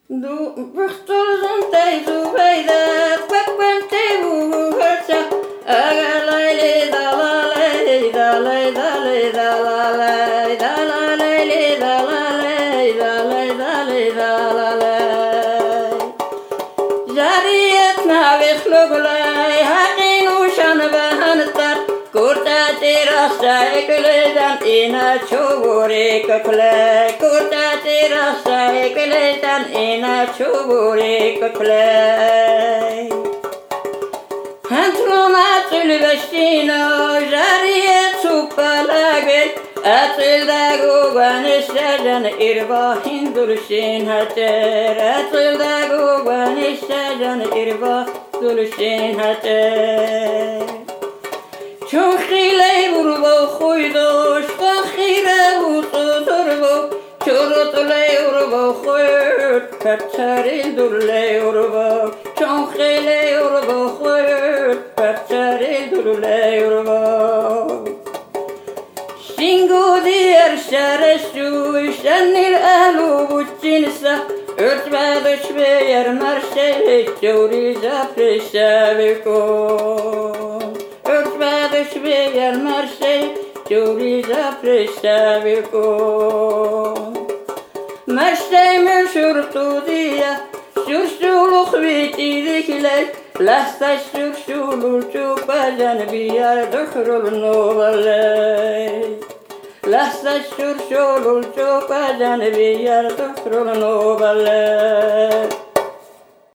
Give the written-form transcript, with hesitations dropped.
Du bıhtolun teyzu beydet Bekbente bu hırça Aga layli dalalay Dalay dalay dalalay Dalalayli dalalay Dalay dalay dalalay Jariyet navik luglay Hakin uşan behantar Kurta tirasa ekleden ina çuburi kökley Kurta tirasa ekleden ina çuburi kökley Hantrona tülbeştino jariyet supalagel Atılda gugan istecan irbahin dulşin hater Atılda gugan istecan irbah dulşin hater Çok hiley vurbo koydoş, kahire vututurbo Çurutuley urbo koyut, kaçaril durley urbo Çok hiley urbo koyut, kaçaril durley urbo Singu diğer şereşu, şennil ehlu buçinsa Örtme düşbe yer merşey, çevri zafri şevikon Örtme düşbe yer merşey, çevri zafri şevikon Merşey müşürtü diye, şurşuluk bitidikler Lahtaş şurşulur çupacan bir yer dökrül novaley Lahtaş şurşulur çupacan bir yer dökrül novaley